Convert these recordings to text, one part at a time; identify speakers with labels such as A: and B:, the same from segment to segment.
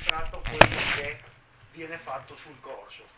A: estratto quello che viene fatto sul corso.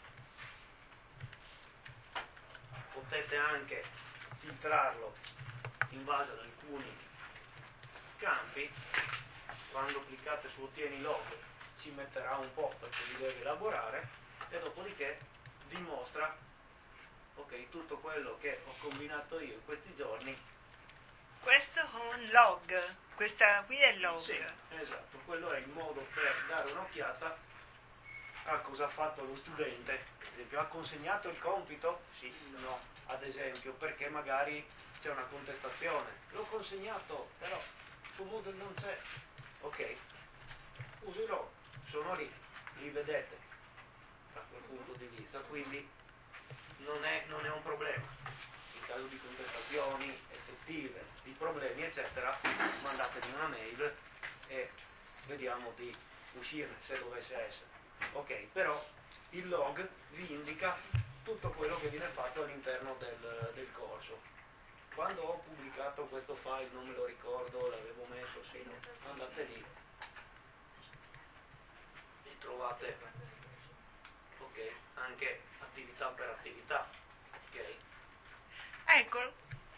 A: Potete anche filtrarlo in base ad alcuni campi. Quando cliccate su ottieni log ci metterà un po' perché vi deve elaborare, e dopodiché vi mostra ok, tutto quello che ho combinato io in questi giorni.
B: Questo è un log, questa qui è il log.
A: Sì, esatto, quello è il modo per dare un'occhiata a cosa ha fatto lo studente. Ad esempio, ha consegnato il compito? Sì, no, ad esempio, perché magari c'è una contestazione. L'ho consegnato, però su Moodle non c'è. Ok, uso i log, sono lì, li vedete da quel punto di vista, quindi non è un problema. In caso di contestazioni effettive, di problemi eccetera, mandatemi una mail e vediamo di uscirne se dovesse essere. Ok, però il log vi indica tutto quello che viene fatto all'interno del corso. Quando ho pubblicato questo file, non me lo ricordo, l'avevo messo, sì, no, andate lì e trovate ok, anche attività per attività. Ok,
B: Ecco,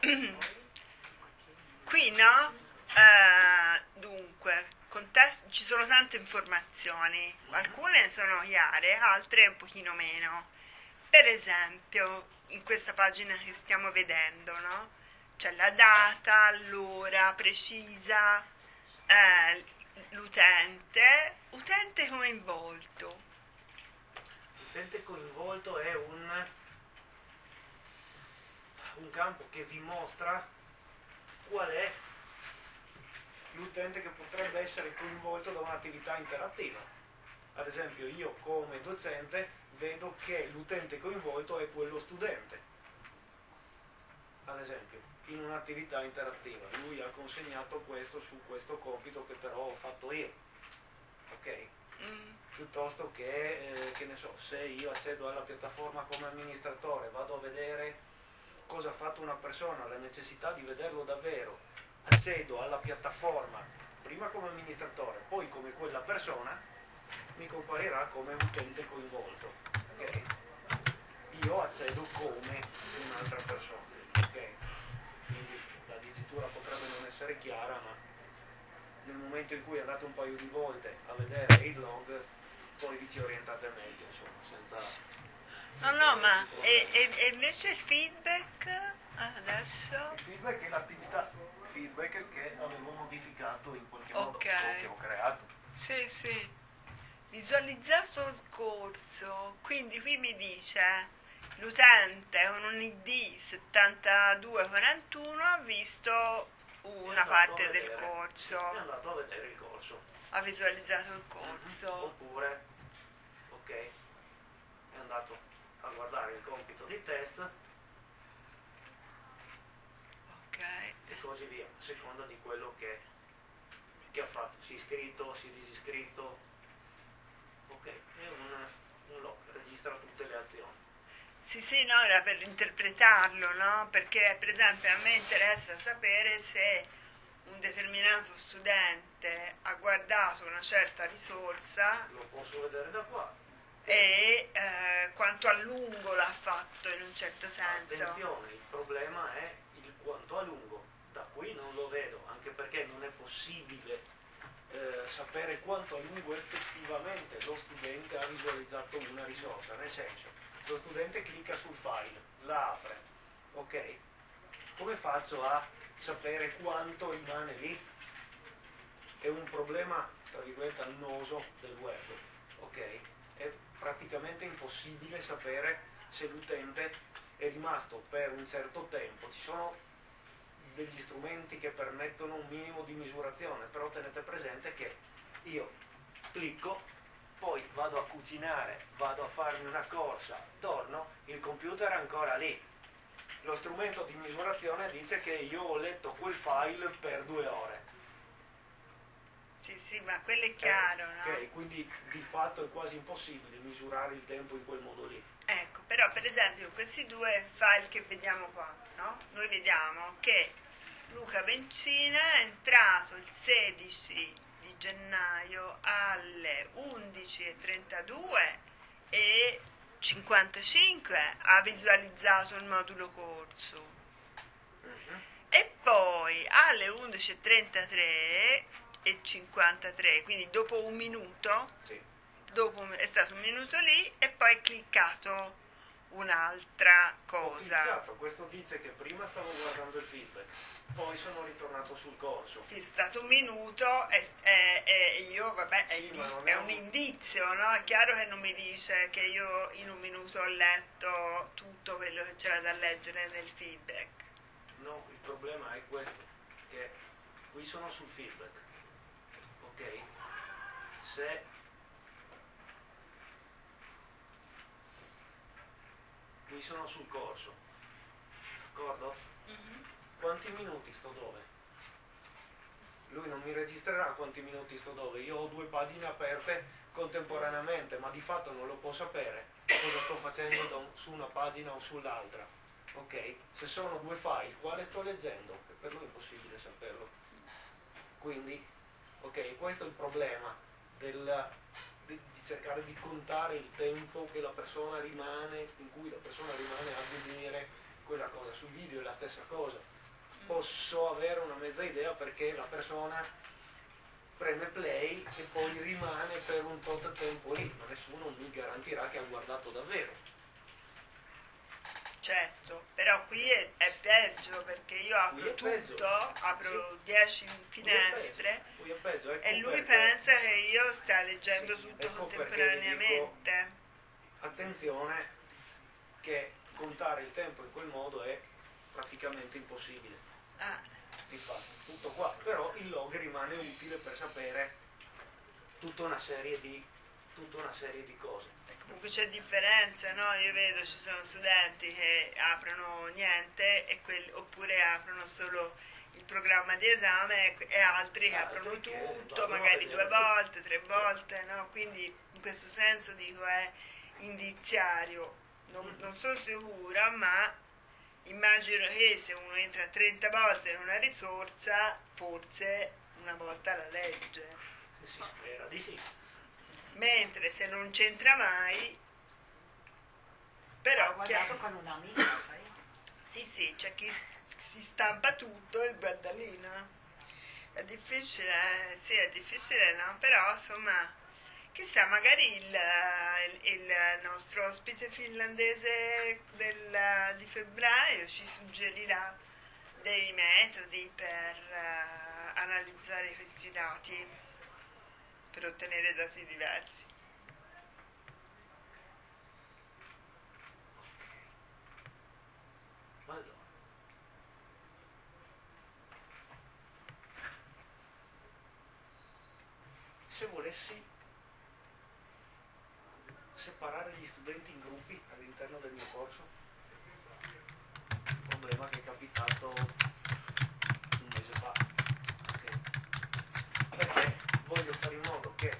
B: qui no? Dunque, ci sono tante informazioni, alcune sono chiare, altre un pochino meno. Per esempio, in questa pagina che stiamo vedendo, no? C'è la data, l'ora precisa, l'utente coinvolto.
A: L'utente coinvolto è un campo che vi mostra qual è l'utente che potrebbe essere coinvolto da un'attività interattiva. Ad esempio, io come docente vedo che l'utente coinvolto è quello studente, ad esempio, in un'attività interattiva. Lui ha consegnato questo su questo compito che però ho fatto io. Ok? Piuttosto che ne so, se io accedo alla piattaforma come amministratore, vado a vedere cosa ha fatto una persona, la necessità di vederlo davvero, accedo alla piattaforma prima come amministratore, poi come quella persona, mi comparirà come utente coinvolto. Okay? Io accedo come un'altra persona. Okay? Quindi la dicitura potrebbe non essere chiara, ma nel momento in cui andate un paio di volte a vedere il log, poi vi ci orientate meglio, insomma, senza...
B: No, ma e invece il feedback adesso?
A: Il feedback è l'attività feedback che avevo modificato in qualche modo,
B: Ok.
A: che ho creato.
B: Sì, sì. Visualizzato il corso, quindi qui mi dice l'utente con un ID 7241 ha visto una parte del corso,
A: È andato a vedere il corso.
B: ha visualizzato il corso.
A: Oppure, ok, è andato a guardare il compito di test.
B: Ok.
A: E così via, a seconda di quello che ha fatto, si è iscritto, si è disiscritto. Ok, è un log, registra tutte le azioni.
B: Sì, no, era per interpretarlo, no? Perché per esempio a me interessa sapere se un determinato studente ha guardato una certa risorsa
A: Lo posso vedere da qua.
B: e quanto a lungo l'ha fatto in un certo senso.
A: Attenzione, il problema è il quanto a lungo. Da qui non lo vedo, anche perché non è possibile sapere quanto a lungo effettivamente lo studente ha visualizzato una risorsa. Nel senso, lo studente clicca sul file, la apre, ok? Come faccio a sapere quanto rimane lì? È un problema, tra virgolette, annoso del web, ok? È praticamente impossibile sapere se l'utente è rimasto per un certo tempo. Ci sono degli strumenti che permettono un minimo di misurazione, però tenete presente che io clicco, poi vado a cucinare, vado a farmi una corsa, torno, il computer è ancora lì. Lo strumento di misurazione dice che io ho letto quel file per 2 ore.
B: Sì, ma quello è chiaro, no?
A: Ok, quindi di fatto è quasi impossibile misurare il tempo in quel modo lì.
B: Ecco, però per esempio questi due file che vediamo qua, no? Noi vediamo che Luca Bencina è entrato il 16 di gennaio alle 11:32 e 55 ha visualizzato il modulo corso e poi alle 11:33 e 53, quindi dopo un minuto,
A: Sì.
B: è stato un minuto lì e poi cliccato un'altra
A: Ho
B: cosa.
A: cliccato, questo dice che prima stavo guardando il feedback, poi sono ritornato sul corso.
B: È stato un minuto e io, vabbè,
A: Sì, ma non
B: è
A: è
B: un indizio, no? È chiaro che non mi dice che io in un minuto ho letto tutto quello che c'era da leggere nel feedback.
A: No, il problema è questo, che qui sono sul feedback, ok? Se qui sono sul corso, d'accordo? Quanti minuti sto dove? Lui non mi registrerà quanti minuti sto dove, io ho 2 pagine aperte contemporaneamente, ma di fatto non lo può sapere cosa sto facendo su una pagina o sull'altra, ok? Se sono 2 file, quale sto leggendo? Che per lui è impossibile saperlo. Quindi, ok, questo è il problema di cercare di contare il tempo che la persona rimane, in cui la persona rimane a vedere quella cosa. Sul video è la stessa cosa. Posso avere una mezza idea perché la persona preme play e poi rimane per un tot tempo lì, ma nessuno mi garantirà che ha guardato davvero.
B: Certo, però qui è peggio perché io
A: Qui è
B: apro
A: peggio.
B: tutto, apro
A: Sì.
B: 10 finestre
A: Qui è peggio, ecco
B: e lui
A: perché-
B: pensa che io stia leggendo
A: Sì,
B: tutto
A: ecco perché
B: contemporaneamente.
A: attenzione che contare il tempo in quel modo è praticamente impossibile.
B: Ah,
A: Infatti, tutto qua, però il log rimane utile per sapere tutta una serie di cose.
B: comunque c'è differenza, no? Io vedo ci sono studenti che aprono niente oppure aprono solo il programma di esame e altri che aprono
A: Altri che
B: tutto,
A: vanno a
B: magari
A: vedere
B: 2 volte, 3 volte, no? Quindi in questo senso dico è indiziario. Non sono sicura, ma immagino che se uno entra 30 volte in una risorsa, forse una volta la legge.
A: Si spera di sì.
B: Mentre se non c'entra mai, però
C: Ho guardato con un'amica, sai?
B: sì, c'è chi si stampa tutto e guarda lì, no? È difficile, sì, è difficile, no? Però insomma, chissà, magari il nostro ospite finlandese di febbraio ci suggerirà dei metodi per analizzare questi dati, per ottenere dati diversi.
A: Allora, se volessi separare gli studenti in gruppi all'interno del mio corso, un problema che è capitato un mese fa, ok? Perché voglio fare in modo che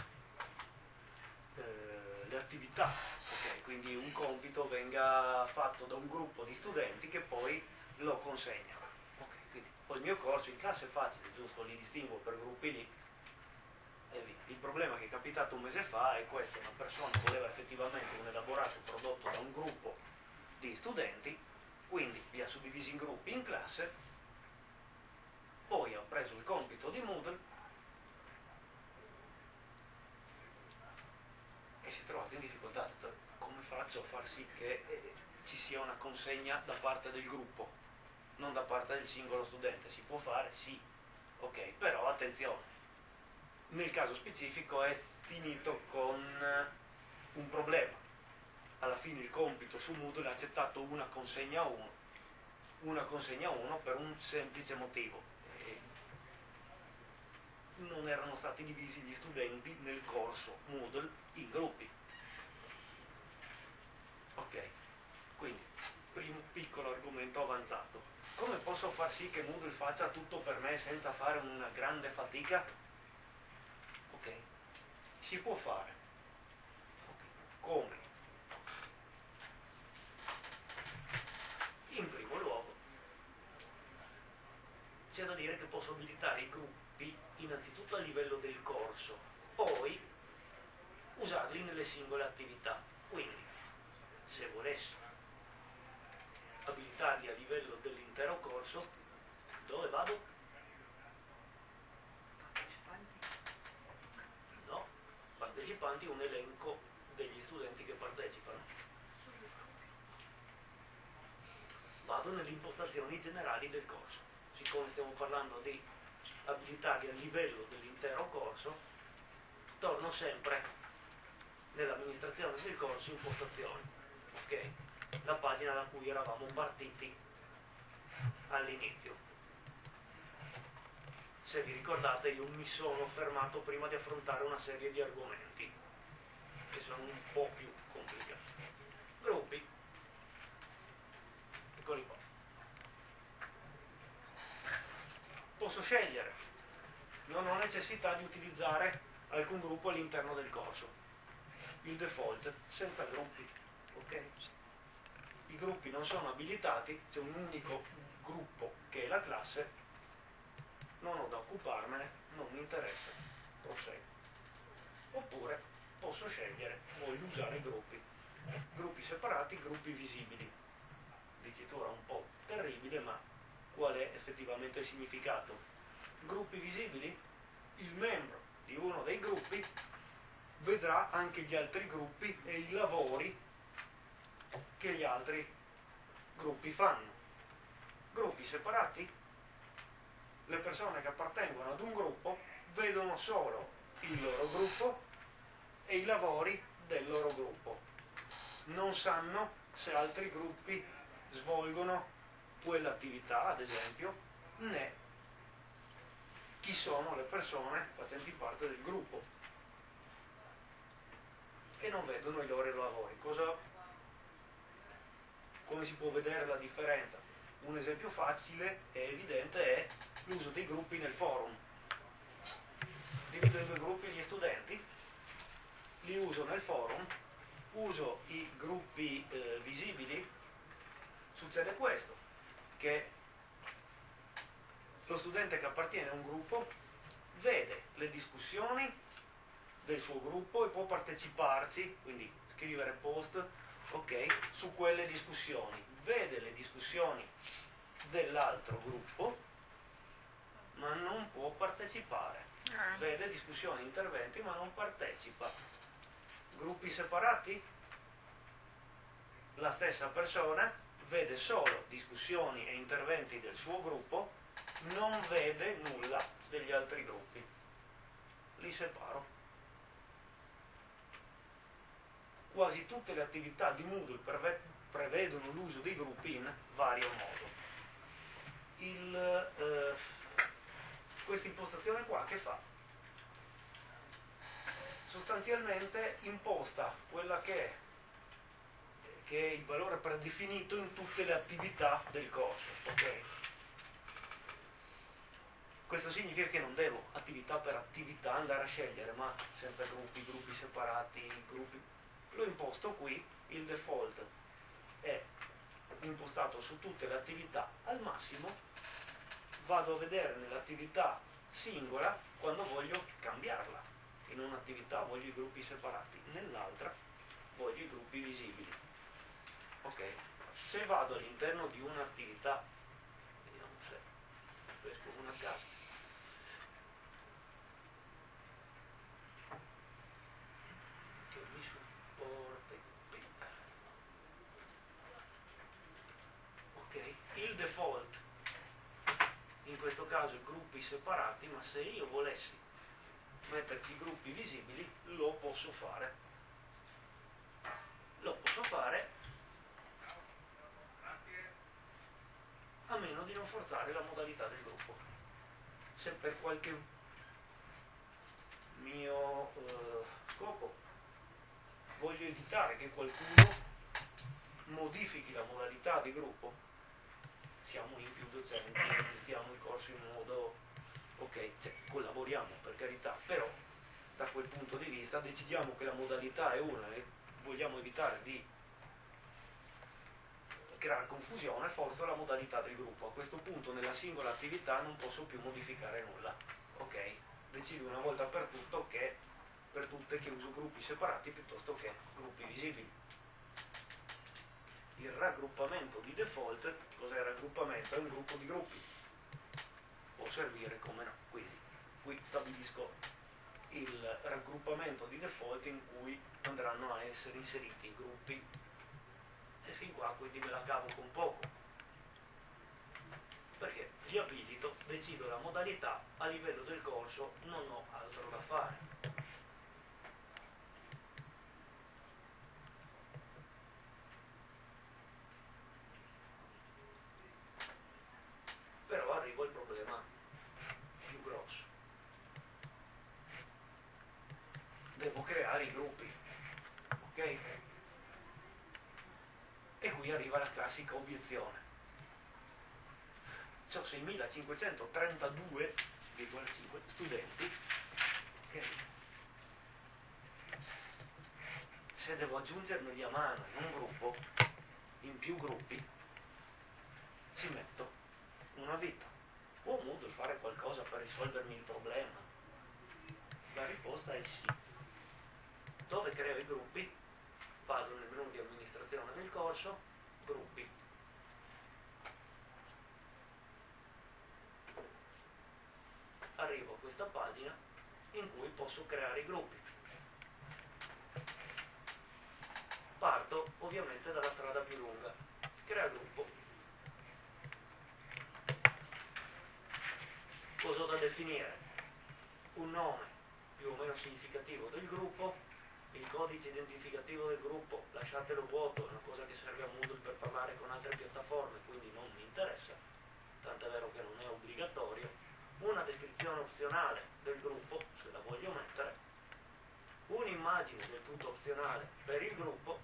A: le attività, ok, quindi un compito venga fatto da un gruppo di studenti che poi lo consegna. Ok, quindi poi il mio corso in classe è facile, giusto? Li distingo per gruppi lì e via. Il problema che è capitato un mese fa è questo: una persona voleva effettivamente un elaborato prodotto da un gruppo di studenti, quindi li ha suddivisi in gruppi in classe, poi ha preso il compito di Moodle e si è trovato in difficoltà. Ha detto, come faccio a far sì che ci sia una consegna da parte del gruppo, non da parte del singolo studente? Si può fare? Sì, ok, però attenzione, nel caso specifico è finito con un problema. Alla fine il compito su Moodle ha accettato una consegna a uno per un semplice motivo: non erano stati divisi gli studenti nel corso Moodle in gruppi. Ok, quindi primo piccolo argomento avanzato. Come posso far sì che Moodle faccia tutto per me senza fare una grande fatica? Ok, si può fare. Okay. Come? In primo luogo c'è da dire che posso abilitare i gruppi innanzitutto a livello del corso, poi usarli nelle singole attività. Quindi, se volessi abilitarli a livello dell'intero corso, dove vado? No, partecipanti, un elenco degli studenti che partecipano. Vado nelle impostazioni generali del corso. Siccome stiamo parlando di abilitarli a livello dell'intero corso, torno sempre nell'amministrazione del corso impostazioni, ok? La pagina da cui eravamo partiti all'inizio. Se vi ricordate, io mi sono fermato prima di affrontare una serie di argomenti che sono un po' più complicati. Gruppi, eccoli qua. Posso scegliere, non ho necessità di utilizzare alcun gruppo all'interno del corso. Il default senza gruppi, ok? I gruppi non sono abilitati, c'è un unico gruppo che è la classe, non ho da occuparmene, non mi interessa, proseguo. Oppure posso scegliere, voglio usare gruppi separati, gruppi visibili. Dicitura un po' terribile, ma qual è effettivamente il significato? Gruppi visibili, il membro di uno dei gruppi vedrà anche gli altri gruppi e i lavori che gli altri gruppi fanno. Gruppi separati, le persone che appartengono ad un gruppo vedono solo il loro gruppo e i lavori del loro gruppo. Non sanno se altri gruppi svolgono quell'attività, ad esempio, né chi sono le persone facenti parte del gruppo. E non vedono i loro lavori. Come si può vedere la differenza? Un esempio facile e evidente è l'uso dei gruppi nel forum. Divido in due gruppi gli studenti, li uso nel forum, uso i gruppi visibili, succede questo, che lo studente che appartiene a un gruppo vede le discussioni del suo gruppo e può parteciparci, quindi scrivere post, ok, su quelle discussioni. Vede le discussioni dell'altro gruppo, ma non può partecipare. Vede discussioni, interventi, ma non partecipa. Gruppi separati? La stessa persona vede solo discussioni e interventi del suo gruppo, non vede nulla degli altri gruppi. Li separo. Quasi tutte le attività di Moodle prevedono l'uso dei gruppi in vario modo. Questa impostazione qua che fa? Sostanzialmente imposta quella che è il valore predefinito in tutte le attività del corso, ok? Questo significa che non devo attività per attività andare a scegliere, ma senza gruppi separati, gruppi. L'ho imposto qui, il default è impostato su tutte le attività al massimo, vado a vedere nell'attività singola quando voglio cambiarla. In un'attività voglio i gruppi separati, nell'altra voglio i gruppi visibili. Ok? Se vado all'interno di un'attività, vediamo se pesco una a caso. Che mi supporti. Ok? Il default in questo caso gruppi separati, ma se io volessi metterci gruppi visibili lo posso fare. Lo posso fare a meno di non forzare la modalità del gruppo. Se per qualche mio scopo voglio evitare che qualcuno modifichi la modalità di gruppo, siamo in più docenti, gestiamo il corso in modo, ok, cioè, collaboriamo per carità, però da quel punto di vista decidiamo che la modalità è una e vogliamo evitare di creare confusione, forzo la modalità del gruppo. A questo punto nella singola attività non posso più modificare nulla, ok? decido una volta per tutte che uso gruppi separati piuttosto che gruppi visibili. Il raggruppamento di default, cos'è il raggruppamento? È un gruppo di gruppi, può servire come no, quindi qui stabilisco il raggruppamento di default in cui andranno a essere inseriti i gruppi e fin qua quindi me la cavo con poco, perché li abilito, decido la modalità, a livello del corso non ho altro da fare. Però arrivo al problema più grosso. Devo creare i gruppi, ok? E qui arriva la classica obiezione. Ho 6.532,5 studenti, ok? Se devo aggiungerne a mano in un gruppo, in più gruppi, ci metto una vita. Può Moodle fare qualcosa per risolvermi il problema? La risposta è sì. Dove creo i gruppi? Vado nel menu di amministrazione del corso, gruppi. Arrivo a questa pagina in cui posso creare i gruppi. Parto ovviamente dalla strada più lunga. Crea gruppo. Cosa ho da definire? Un nome più o meno significativo del gruppo, il codice identificativo del gruppo, lasciatelo vuoto, è una cosa che serve a Moodle per parlare con altre piattaforme, quindi non mi interessa, tant'è vero che non è obbligatorio, una descrizione opzionale del gruppo, se la voglio mettere, un'immagine del tutto opzionale per il gruppo,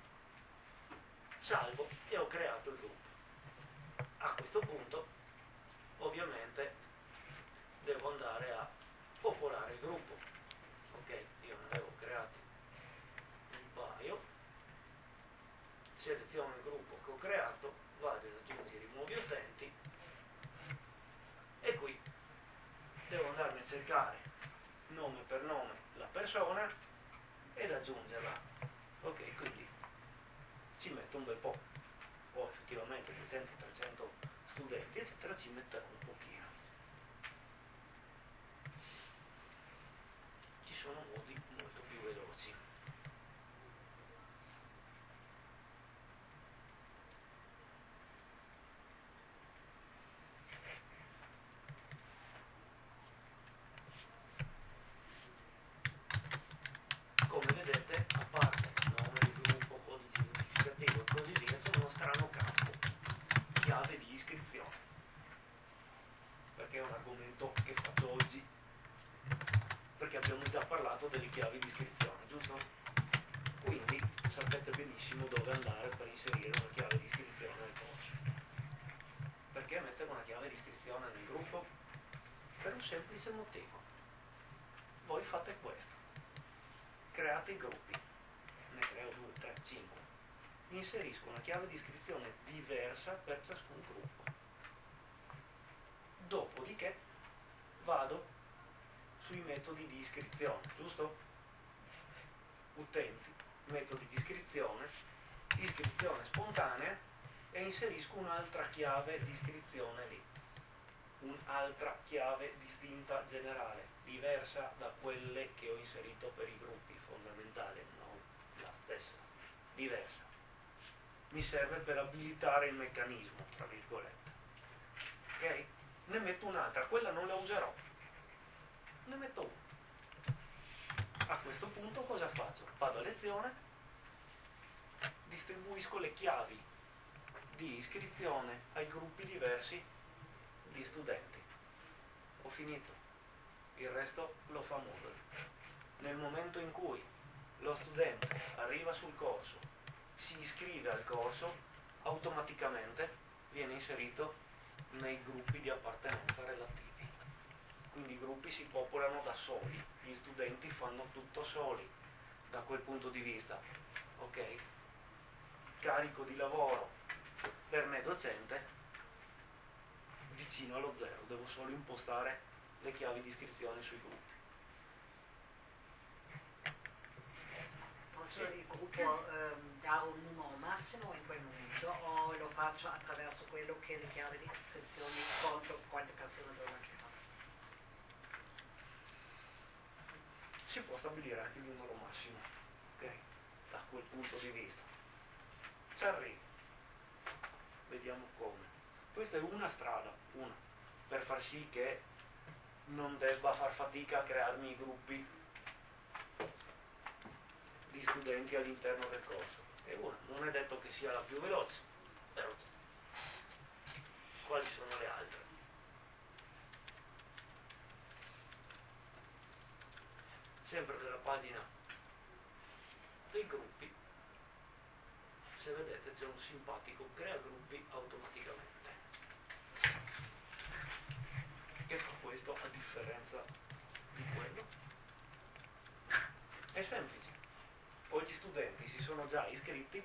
A: salvo e ho creato il gruppo. A questo punto, ovviamente, devo andare a popolare il gruppo. Ok, io ne avevo creati un paio, seleziono il gruppo che ho creato, vado ad aggiungere i nuovi utenti e qui devo andarmi a cercare nome per nome la persona ed aggiungerla. Ok, quindi ci metto un bel po', o effettivamente 200-300 studenti eccetera, ci metterò un pochino. Ci sono modi molto più veloci. Come vedete, a parte nome del gruppo, codice identificativo e così via, c'è uno strano campo, chiave di iscrizione, perché è un argomento che faccio oggi, perché abbiamo già parlato delle chiavi di iscrizione, giusto? Quindi sapete benissimo dove andare per inserire una chiave di iscrizione nel corso. Perché mettere una chiave di iscrizione nel gruppo? Per un semplice motivo. Voi fate questo. Create i gruppi, ne creo 2, 3, 5, inserisco una chiave di iscrizione diversa per ciascun gruppo, dopodiché vado sui metodi di iscrizione, giusto? Utenti, metodi di iscrizione spontanea e inserisco un'altra chiave di iscrizione lì, un'altra chiave distinta generale, diversa da quelle che ho inserito per i gruppi, fondamentale, non la stessa, diversa. Mi serve per abilitare il meccanismo, tra virgolette. Ok? Ne metto un'altra, quella non la userò. Ne metto una. A questo punto cosa faccio? Vado a lezione, distribuisco le chiavi di iscrizione ai gruppi diversi di studenti. Ho finito. Il resto lo fa Moodle. Nel momento in cui lo studente arriva sul corso, si iscrive al corso, automaticamente viene inserito nei gruppi di appartenenza relativi. Quindi i gruppi si popolano da soli, gli studenti fanno tutto soli da quel punto di vista. Ok? Carico di lavoro per me docente vicino allo zero, devo solo impostare le chiavi di iscrizione sui gruppi.
C: Posso il gruppo dare un numero massimo in quel momento o lo faccio attraverso quello che le chiavi di iscrizione contro quante persone devono chiamare?
A: Si può stabilire anche il numero massimo, ok? Da quel punto di vista. Ci arrivo. Vediamo come. Questa è una strada, una, per far sì che non debba far fatica a crearmi i gruppi di studenti all'interno del corso. E una, non è detto che sia la più veloce, però c'è. Quali sono le altre? Sempre nella pagina dei gruppi, se vedete c'è un simpatico crea gruppi automaticamente. Che fa questo a differenza di quello? È semplice. O gli studenti si sono già iscritti,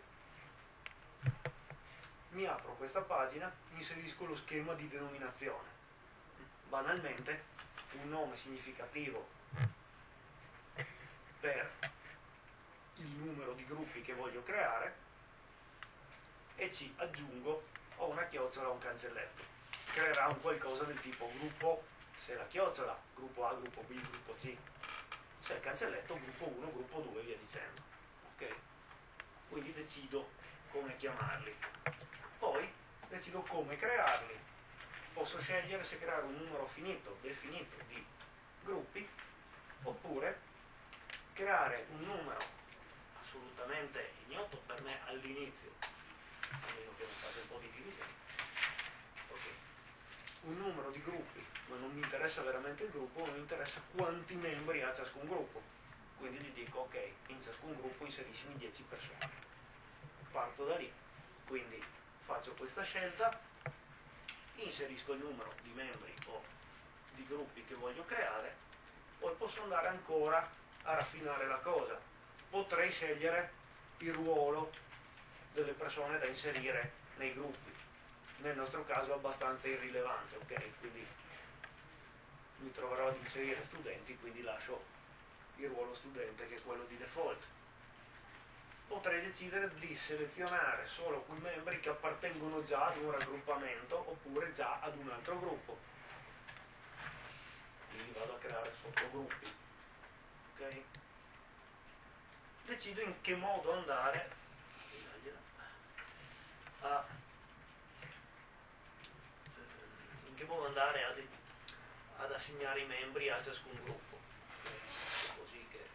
A: mi apro questa pagina, inserisco lo schema di denominazione. Banalmente, un nome significativo per il numero di gruppi che voglio creare e ci aggiungo o una chiocciola o un cancelletto. Creerà un qualcosa del tipo gruppo, se la chiocciola, gruppo A, gruppo B, gruppo C, se il cancelletto, gruppo 1, gruppo 2 e via dicendo. Ok? Quindi decido come chiamarli. Poi decido come crearli. Posso scegliere se creare un numero finito, definito di gruppi, oppure creare un numero assolutamente ignoto per me all'inizio, a meno che non faccia un po' di divisione. Okay. Un numero di gruppi, ma non mi interessa veramente il gruppo, mi interessa quanti membri ha ciascun gruppo. Quindi gli dico, ok, in ciascun gruppo inseriscimi 10 persone. Parto da lì. Quindi faccio questa scelta, inserisco il numero di membri o di gruppi che voglio creare, poi posso andare ancora a raffinare la cosa. Potrei scegliere il ruolo delle persone da inserire nei gruppi. Nel nostro caso è abbastanza irrilevante, ok? Quindi mi troverò ad inserire studenti, quindi lascio il ruolo studente che è quello di default. Potrei decidere di selezionare solo quei membri che appartengono già ad un raggruppamento oppure già ad un altro gruppo. Quindi vado a creare sottogruppi. Ok? Decido in che modo andare ad assegnare i membri a ciascun gruppo. Così che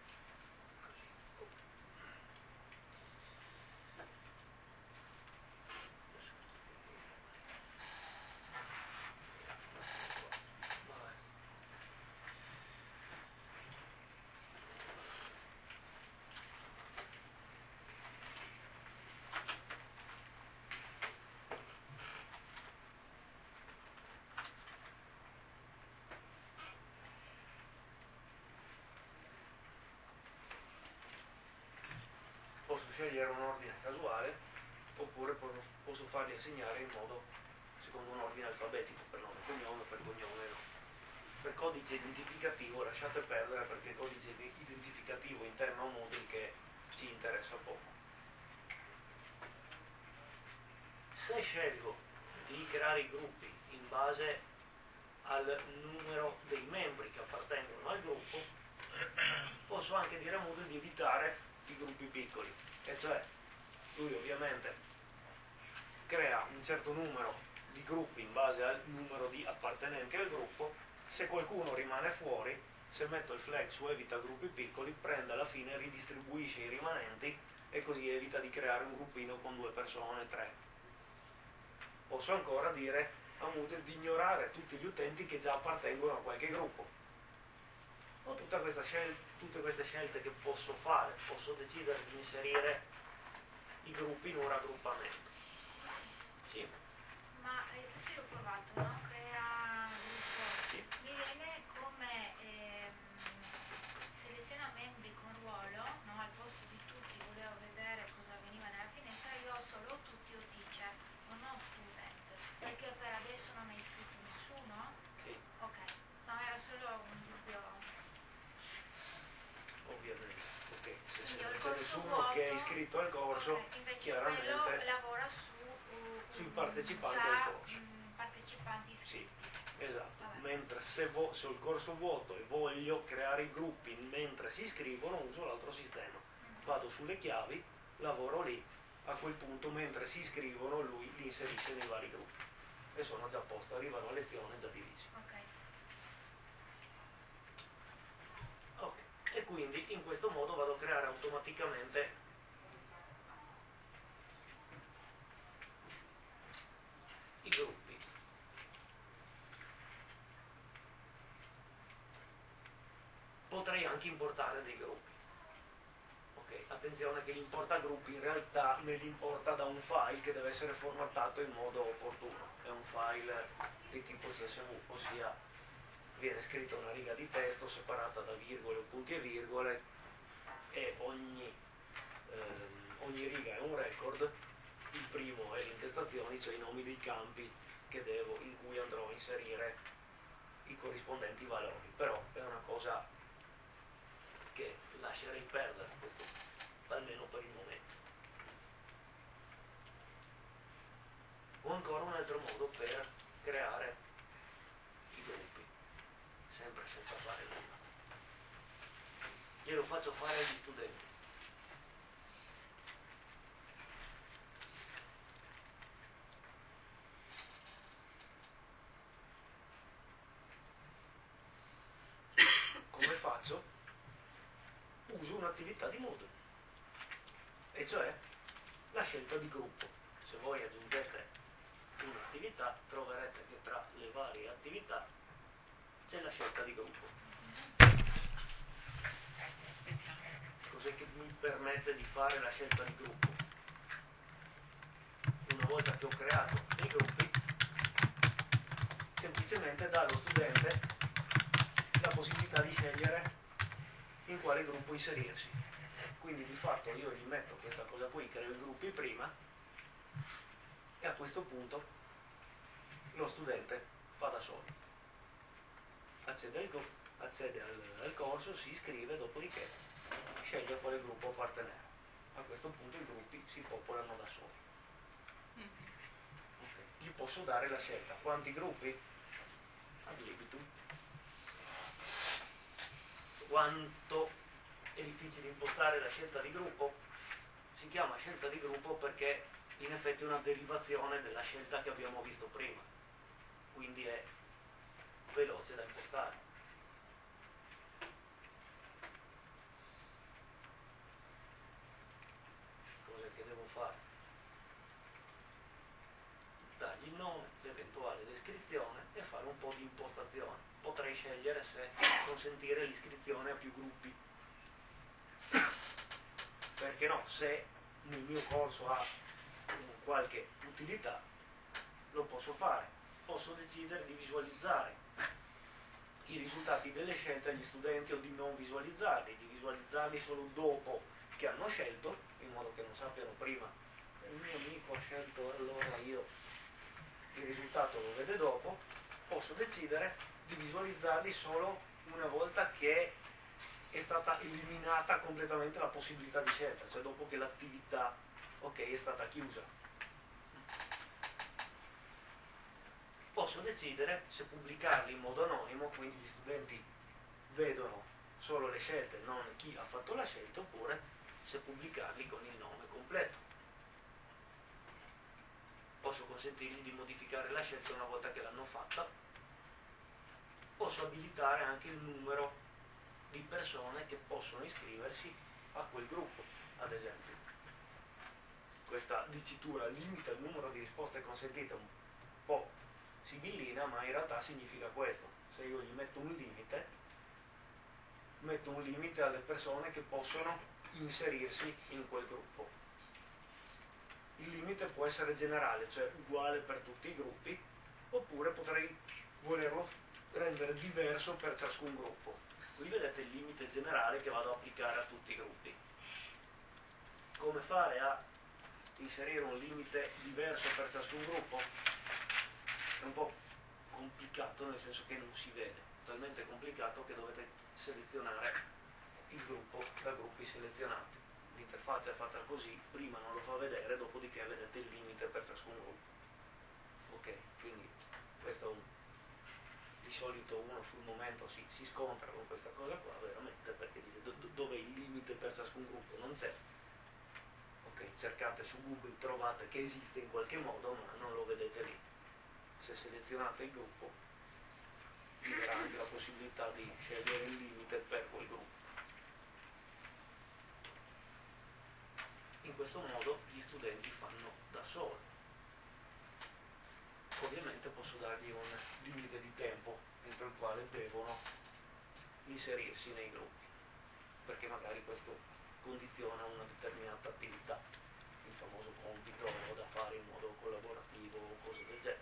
A: posso scegliere un ordine casuale oppure posso farli assegnare in modo secondo un ordine alfabetico, per nome, per cognome no. Per codice identificativo lasciate perdere, perché il codice identificativo interno a Moodle che ci interessa poco. Se scelgo di creare i gruppi in base al numero dei membri che appartengono al gruppo, posso anche dire a Moodle di evitare i gruppi piccoli, e cioè lui ovviamente crea un certo numero di gruppi in base al numero di appartenenti al gruppo. Se qualcuno rimane fuori, se metto il flag su evita gruppi piccoli, prende alla fine e ridistribuisce i rimanenti e così evita di creare un gruppino con 2 persone, 3. Posso ancora dire a Moodle di ignorare tutti gli utenti che già appartengono a qualche gruppo. Ho tutte queste scelte che posso fare. Posso decidere di inserire i gruppi in un raggruppamento. Sì.
D: Ma se io ho provato, no? Crea gruppo,
A: Sì.
D: mi viene come seleziona membri con ruolo, no? Al posto di tutti volevo vedere cosa veniva nella finestra, io ho solo tutti o teacher, o non student, perché per adesso non è iscritto nessuno?
A: Sì.
D: Ok, no, era solo
A: che è iscritto al corso,
D: ok, invece
A: chiaramente
D: quello lavora
A: sui partecipanti
D: già,
A: al corso.
D: Partecipanti
A: Sì,
D: iscritti.
A: esatto.
D: Vabbè.
A: Mentre se ho il corso vuoto e voglio creare i gruppi mentre si iscrivono, uso l'altro sistema. Vado sulle chiavi, lavoro lì, a quel punto mentre si iscrivono lui li inserisce nei vari gruppi. E sono già a posto, arrivano a lezione già divisi.
D: Ok.
A: Ok. E quindi in questo modo vado a creare automaticamente i gruppi. Potrei anche importare dei gruppi. Ok, attenzione che l'importa gruppi in realtà me li importa da un file che deve essere formattato in modo opportuno. È un file di tipo CSV, ossia viene scritta una riga di testo separata da virgole o punti e virgole e ogni riga è un record. Il primo è l'intestazione, cioè i nomi dei campi in cui andrò a inserire i corrispondenti valori, però è una cosa che lascerei perdere, questo, almeno per il momento. Ho ancora un altro modo per creare i gruppi, sempre senza fare nulla. Glielo faccio fare agli studenti. Come faccio? Uso un'attività di Moodle, e cioè la scelta di gruppo. Se voi aggiungete un'attività troverete che tra le varie attività c'è la scelta di gruppo. Cos'è che mi permette di fare la scelta di gruppo? Una volta che ho creato i gruppi, semplicemente dà allo studente la possibilità di scegliere in quale gruppo inserirsi. Quindi di fatto io gli metto questa cosa qui, creo i gruppi prima, e a questo punto lo studente fa da solo. Accede al corso, si iscrive, dopodiché sceglie a quale gruppo appartenere. A questo punto i gruppi si popolano da soli. Okay. Gli posso dare la scelta. Quanti gruppi? Ad libitum. Quanto è difficile impostare la scelta di gruppo? Si chiama scelta di gruppo perché in effetti è una derivazione della scelta che abbiamo visto prima, quindi è veloce da impostare. Cos'è che devo fare? Dargli il nome, l'eventuale descrizione e fare un po' di impostazione. Potrei scegliere se consentire l'iscrizione a più gruppi. Perché no, se nel mio corso ha qualche utilità, lo posso fare. Posso decidere di visualizzare i risultati delle scelte agli studenti o di non visualizzarli, di visualizzarli solo dopo che hanno scelto, in modo che non sappiano prima il mio amico ha scelto, allora io il risultato lo vede dopo. Posso decidere di visualizzarli solo una volta che è stata eliminata completamente la possibilità di scelta, cioè dopo che l'attività è stata chiusa. Posso decidere se pubblicarli in modo anonimo, quindi gli studenti vedono solo le scelte, non chi ha fatto la scelta, oppure se pubblicarli con il nome completo. Posso consentirgli di modificare la scelta una volta che l'hanno fatta. Posso abilitare anche il numero di persone che possono iscriversi a quel gruppo, ad esempio. Questa dicitura limita il numero di risposte consentite un po' sibillina, ma in realtà significa questo. Se io gli metto un limite alle persone che possono inserirsi in quel gruppo. Il limite può essere generale, cioè uguale per tutti i gruppi, oppure potrei volerlo rendere diverso per ciascun gruppo. Qui vedete il limite generale che vado ad applicare a tutti i gruppi. Come fare a inserire un limite diverso per ciascun gruppo? È un po' complicato, nel senso che non si vede, talmente complicato che dovete selezionare il gruppo da gruppi selezionati. l'interfaccia è fatta così, prima non lo fa vedere, dopodiché vedete il limite per ciascun gruppo. Ok, quindi questo è di solito uno sul momento si scontra con questa cosa qua veramente, perché dice dove il limite per ciascun gruppo non c'è. Ok, cercate su Google, trovate che esiste in qualche modo, ma non lo vedete lì. Se selezionate il gruppo vi darà anche la possibilità di scegliere il limite per quel gruppo. In questo modo gli studenti fanno da soli. Ovviamente posso dargli un limite di tempo entro il quale devono inserirsi nei gruppi, perché magari questo condiziona una determinata attività, il famoso compito da fare in modo collaborativo o cose del genere.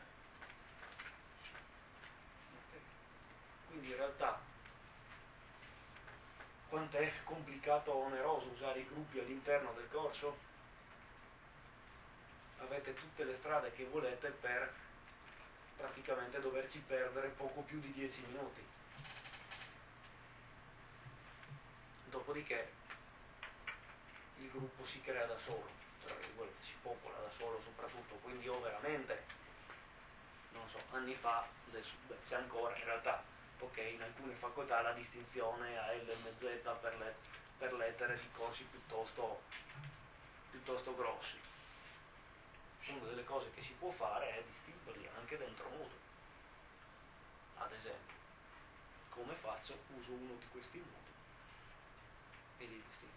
A: Okay. Quindi in realtà quant'è complicato o oneroso usare i gruppi all'interno del corso? Avete tutte le strade che volete per praticamente doverci perdere poco più di 10 minuti. Dopodiché il gruppo si crea da solo, tra virgolette, si popola da solo soprattutto, quindi io veramente, non so, anni fa, adesso c'è ancora in realtà, ok, in alcune facoltà la distinzione a LMZ per lettere di corsi piuttosto grossi. Una delle cose che si può fare è distinguerli anche dentro Moodle. Ad esempio, come faccio? Uso uno di questi Moodle e li distingo.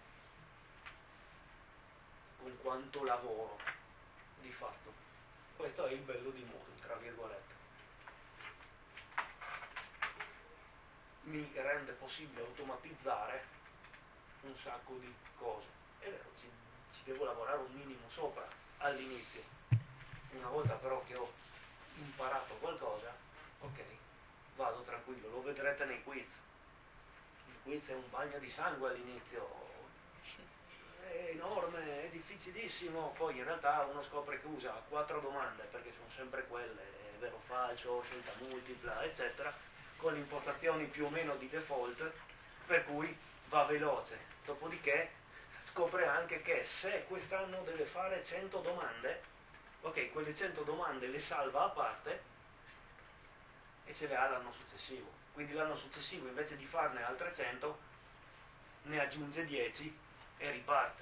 A: Con quanto lavoro di fatto. Questo è il bello di Moodle, tra virgolette. Mi rende possibile automatizzare un sacco di cose. È vero, ci devo lavorare un minimo sopra all'inizio. Una volta però che ho imparato qualcosa, ok, vado tranquillo, lo vedrete nei quiz. Il quiz è un bagno di sangue all'inizio, è enorme, è difficilissimo, poi in realtà uno scopre che usa 4 domande, perché sono sempre quelle, vero o falso, scelta multipla, eccetera, con le impostazioni più o meno di default, per cui va veloce. Dopodiché scopre anche che se quest'anno deve fare 100 domande, ok, quelle 100 domande le salva a parte e ce le ha l'anno successivo. Quindi l'anno successivo invece di farne altre 100 ne aggiunge 10 e riparte.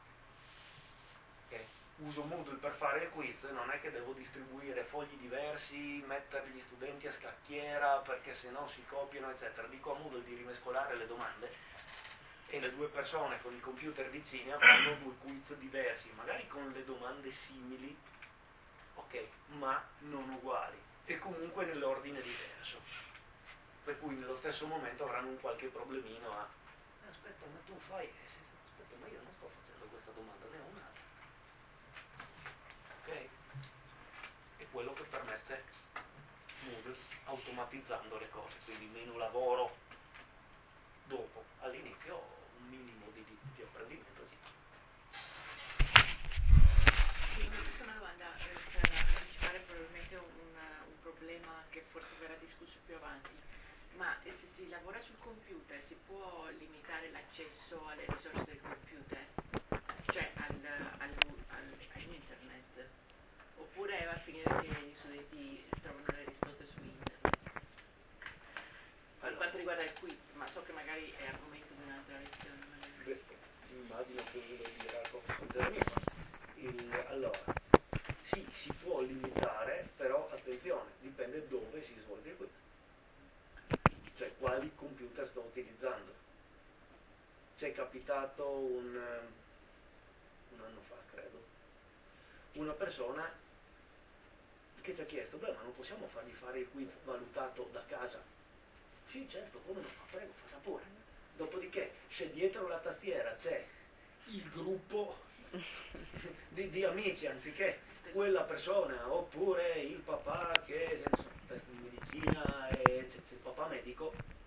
A: Okay. Uso Moodle per fare il quiz, non è che devo distribuire fogli diversi, mettere gli studenti a scacchiera perché se no si copiano eccetera. Dico a Moodle di rimescolare le domande e le due persone con i computer vicini avranno 2 quiz diversi, magari con le domande simili, ok, ma non uguali, e comunque nell'ordine diverso, per cui nello stesso momento avranno un qualche problemino a aspetta, ma tu fai, aspetta, ma io non sto facendo questa domanda, ne ho un'altra, ok? È quello che permette Moodle automatizzando le cose, quindi meno lavoro dopo, all'inizio un minimo di apprendimento ci sta.
E: Una domanda per anticipare probabilmente un problema che forse verrà discusso più avanti, ma se si lavora sul computer si può limitare l'accesso alle risorse del computer, cioè all'internet, oppure va a finire che gli studenti trovano le risposte su internet? Per quanto riguarda il quiz, ma so che magari è argomento di un'altra lezione.
A: Beh, immagino che uno dirà come allora, sì, si può limitare, però attenzione, dipende dove si svolge il quiz. Cioè quali computer sto utilizzando. C'è capitato un anno fa, credo, una persona che ci ha chiesto, beh, ma non possiamo fargli fare il quiz valutato da casa? Sì, certo, come no, prego, faccia pure. Dopodiché, se dietro la tastiera c'è il gruppo di amici, anziché quella persona, oppure il papà che, ne so, test di medicina e c'è il papà medico,